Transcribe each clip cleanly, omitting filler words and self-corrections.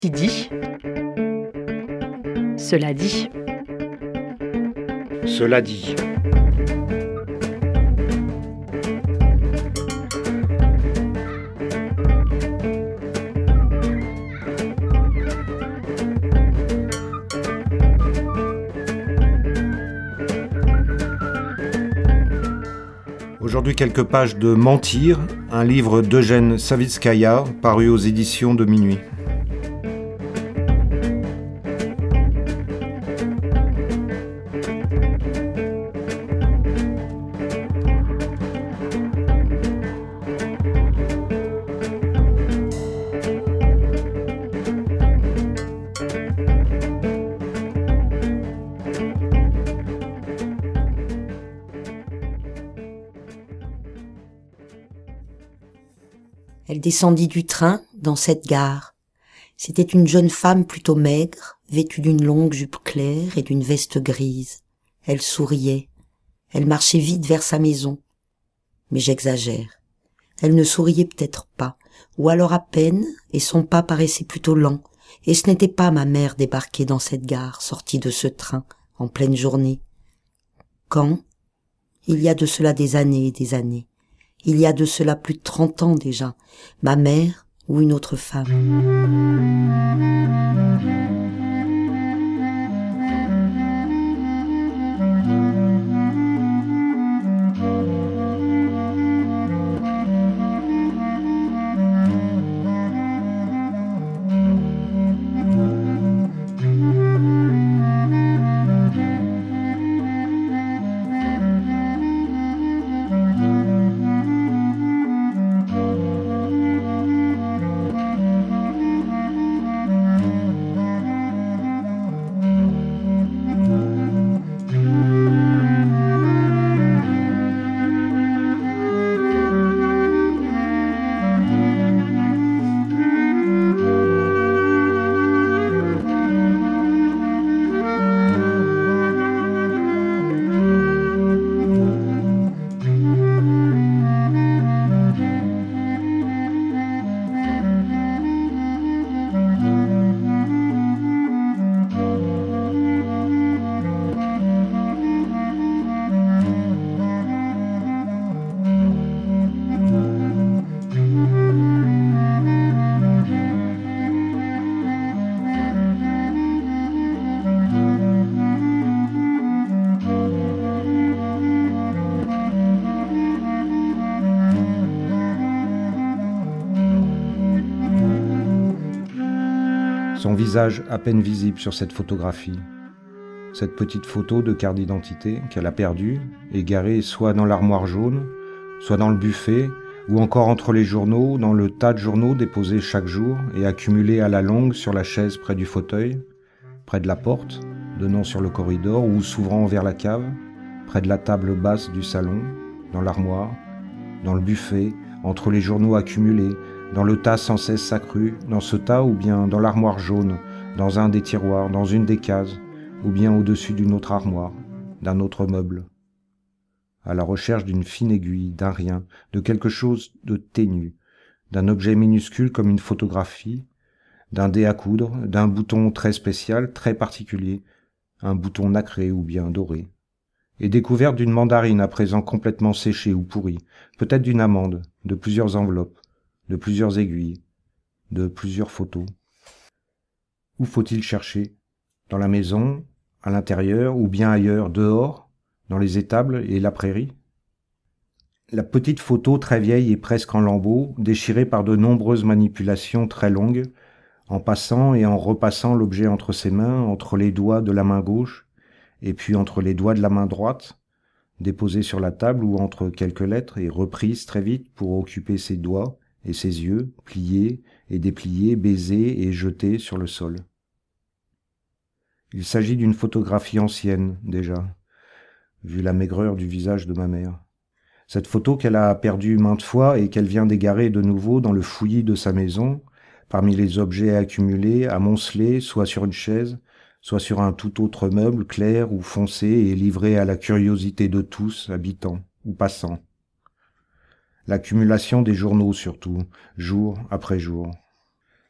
Qui dit, cela dit. Cela dit. Aujourd'hui, quelques pages de Mentir, un livre d'Eugène Savitskaya, paru aux éditions de Minuit. Elle descendit du train dans cette gare. C'était une jeune femme plutôt maigre, vêtue d'une longue jupe claire et d'une veste grise. Elle souriait. Elle marchait vite vers sa maison. Mais j'exagère. Elle ne souriait peut-être pas, ou alors à peine, et son pas paraissait plutôt lent. Et ce n'était pas ma mère débarquée dans cette gare, sortie de ce train, en pleine journée. Quand? Il y a de cela des années et des années. Il y a de cela plus de 30 ans déjà, ma mère ou une autre femme. Son visage à peine visible sur cette photographie. Cette petite photo de carte d'identité qu'elle a perdue, égarée soit dans l'armoire jaune, soit dans le buffet, ou encore entre les journaux, dans le tas de journaux déposés chaque jour et accumulés à la longue sur la chaise près du fauteuil, près de la porte, donnant sur le corridor ou s'ouvrant vers la cave, près de la table basse du salon, dans l'armoire, dans le buffet, entre les journaux accumulés, dans le tas sans cesse accru, dans ce tas ou bien dans l'armoire jaune, dans un des tiroirs, dans une des cases, ou bien au-dessus d'une autre armoire, d'un autre meuble. À la recherche d'une fine aiguille, d'un rien, de quelque chose de ténu, d'un objet minuscule comme une photographie, d'un dé à coudre, d'un bouton très spécial, très particulier, un bouton nacré ou bien doré, et découverte d'une mandarine à présent complètement séchée ou pourrie, peut-être d'une amande, de plusieurs enveloppes, de plusieurs aiguilles, de plusieurs photos. Où faut-il chercher? Dans la maison, à l'intérieur, ou bien ailleurs, dehors, dans les étables et la prairie? La petite photo très vieille et presque en lambeaux, déchirée par de nombreuses manipulations très longues, en passant et en repassant l'objet entre ses mains, entre les doigts de la main gauche, et puis entre les doigts de la main droite, déposée sur la table ou entre quelques lettres et reprise très vite pour occuper ses doigts et ses yeux, pliés et dépliés, baisés et jetés sur le sol. Il s'agit d'une photographie ancienne, déjà, vu la maigreur du visage de ma mère. Cette photo qu'elle a perdue maintes fois et qu'elle vient d'égarer de nouveau dans le fouillis de sa maison, parmi les objets accumulés, amoncelés, soit sur une chaise, soit sur un tout autre meuble clair ou foncé et livré à la curiosité de tous, habitants ou passants. L'accumulation des journaux surtout, jour après jour.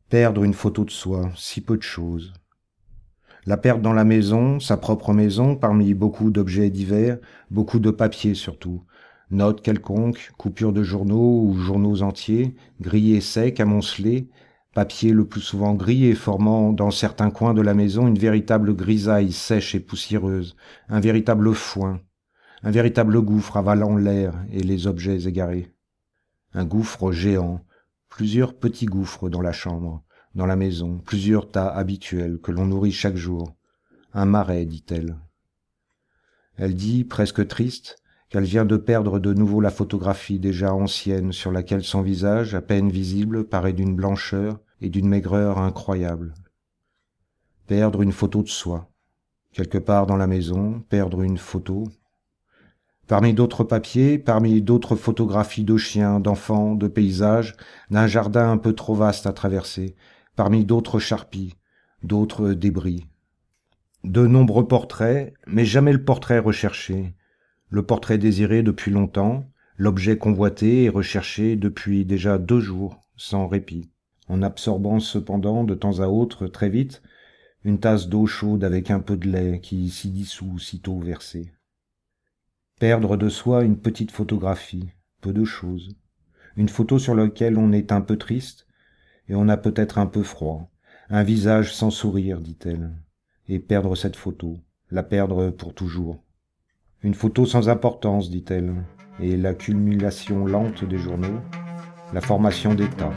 Perdre une photo de soi, si peu de choses. La perdre dans la maison, sa propre maison, parmi beaucoup d'objets divers, beaucoup de papiers surtout. Notes quelconques, coupures de journaux ou journaux entiers, grillés secs, amoncelés, papier le plus souvent gris et formant dans certains coins de la maison une véritable grisaille sèche et poussiéreuse, un véritable foin, un véritable gouffre avalant l'air et les objets égarés. Un gouffre géant, plusieurs petits gouffres dans la chambre, dans la maison, plusieurs tas habituels que l'on nourrit chaque jour. Un marais, dit-elle. Elle dit, presque triste, qu'elle vient de perdre de nouveau la photographie déjà ancienne sur laquelle son visage, à peine visible, paraît d'une blancheur et d'une maigreur incroyables. Perdre une photo de soi. Quelque part dans la maison, perdre une photo. Parmi d'autres papiers, parmi d'autres photographies de chiens, d'enfants, de paysages, d'un jardin un peu trop vaste à traverser, parmi d'autres charpies, d'autres débris. De nombreux portraits, mais jamais le portrait recherché, le portrait désiré depuis longtemps, l'objet convoité et recherché depuis déjà 2 jours, sans répit, en absorbant cependant de temps à autre, très vite, une tasse d'eau chaude avec un peu de lait qui s'y dissout sitôt versé. Perdre de soi une petite photographie, peu de choses, une photo sur laquelle on est un peu triste, et on a peut-être un peu froid, un visage sans sourire, dit-elle, et perdre cette photo, la perdre pour toujours. Une photo sans importance, dit-elle, et l'accumulation lente des journaux, la formation d'état.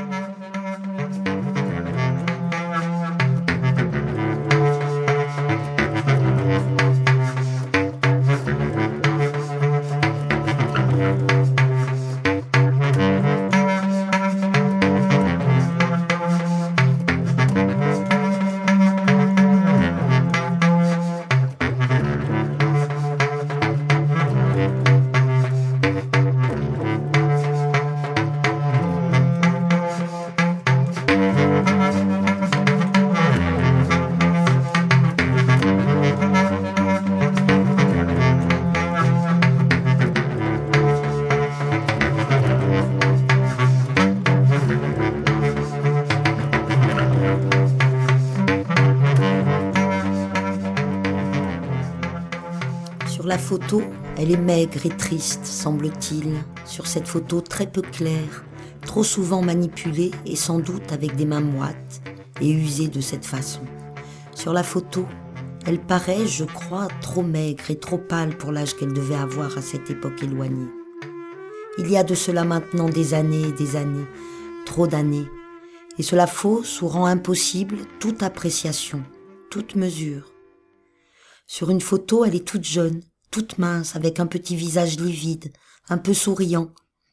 Sur la photo, elle est maigre et triste, semble-t-il, sur cette photo très peu claire, trop souvent manipulée et sans doute avec des mains moites et usée de cette façon. Sur la photo, elle paraît, je crois, trop maigre et trop pâle pour l'âge qu'elle devait avoir à cette époque éloignée. Il y a de cela maintenant des années et des années, trop d'années, et cela fausse ou rend impossible toute appréciation, toute mesure. Sur une photo, elle est toute jeune, toute mince, avec un petit visage livide, un peu souriant.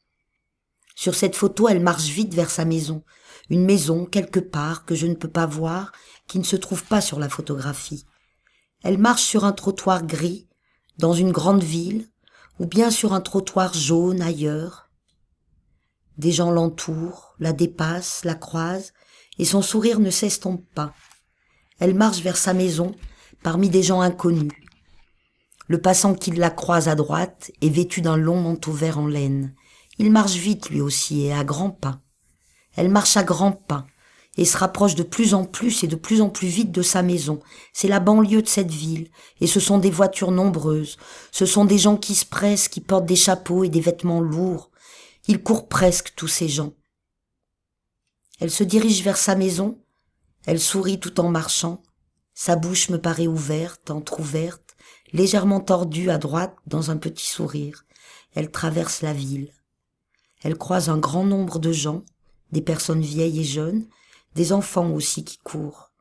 Sur cette photo, elle marche vite vers sa maison, une maison quelque part que je ne peux pas voir, qui ne se trouve pas sur la photographie. Elle marche sur un trottoir gris, dans une grande ville, ou bien sur un trottoir jaune ailleurs. Des gens l'entourent, la dépassent, la croisent, et son sourire ne s'estompe pas. Elle marche vers sa maison, parmi des gens inconnus. Le passant qui la croise à droite est vêtu d'un long manteau vert en laine. Il marche vite lui aussi et à grands pas. Elle marche à grands pas et se rapproche de plus en plus et de plus en plus vite de sa maison. C'est la banlieue de cette ville et ce sont des voitures nombreuses. Ce sont des gens qui se pressent, qui portent des chapeaux et des vêtements lourds. Ils courent presque tous ces gens. Elle se dirige vers sa maison. Elle sourit tout en marchant. Sa bouche me paraît ouverte, entr'ouverte, légèrement tordue à droite dans un petit sourire. Elle traverse la ville. Elle croise un grand nombre de gens, des personnes vieilles et jeunes, des enfants aussi qui courent.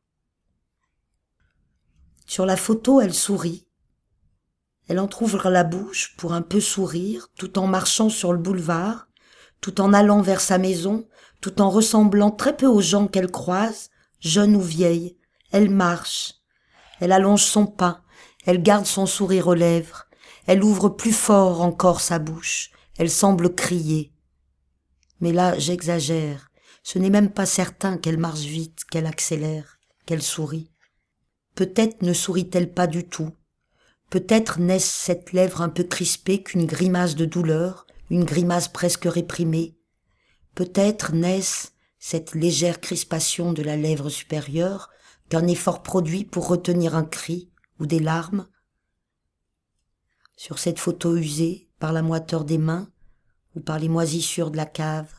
Sur la photo, elle sourit. Elle entr'ouvre la bouche pour un peu sourire, tout en marchant sur le boulevard, tout en allant vers sa maison, tout en ressemblant très peu aux gens qu'elle croise, jeunes ou vieilles. Elle marche, elle allonge son pas, elle garde son sourire aux lèvres, elle ouvre plus fort encore sa bouche, elle semble crier. Mais là, j'exagère, ce n'est même pas certain qu'elle marche vite, qu'elle accélère, qu'elle sourit. Peut-être ne sourit-elle pas du tout, peut-être n'est-ce cette lèvre un peu crispée qu'une grimace de douleur, une grimace presque réprimée. Peut-être n'est-ce cette légère crispation de la lèvre supérieure qu'un effort produit pour retenir un cri ou des larmes. Sur cette photo usée par la moiteur des mains ou par les moisissures de la cave.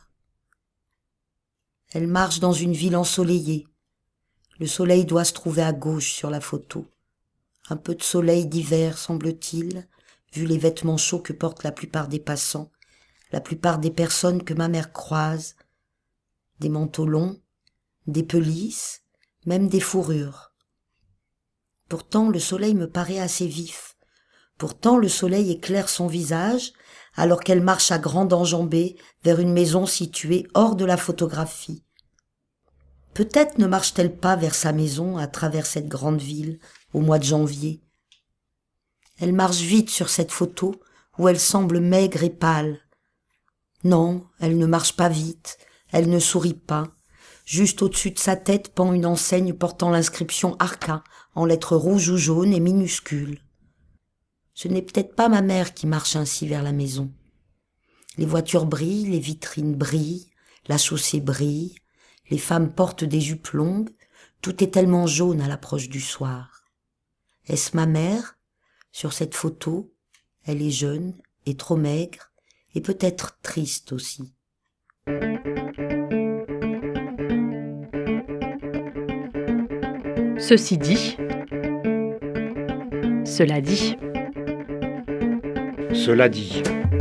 Elle marche dans une ville ensoleillée. Le soleil doit se trouver à gauche sur la photo. Un peu de soleil d'hiver, semble-t-il, vu les vêtements chauds que portent la plupart des passants, la plupart des personnes que ma mère croise. Des manteaux longs, des pelisses, même des fourrures. Pourtant, le soleil me paraît assez vif. Pourtant, le soleil éclaire son visage alors qu'elle marche à grandes enjambées vers une maison située hors de la photographie. Peut-être ne marche-t-elle pas vers sa maison à travers cette grande ville au mois de janvier. Elle marche vite sur cette photo où elle semble maigre et pâle. Non, elle ne marche pas vite, elle ne sourit pas. Juste au-dessus de sa tête pend une enseigne portant l'inscription Arca en lettres rouges ou jaunes et minuscules. Ce n'est peut-être pas ma mère qui marche ainsi vers la maison. Les voitures brillent, les vitrines brillent, la chaussée brille, les femmes portent des jupes longues, tout est tellement jaune à l'approche du soir. Est-ce ma mère? Sur cette photo, elle est jeune et trop maigre, et peut-être triste aussi. Ceci dit, cela dit. Cela dit.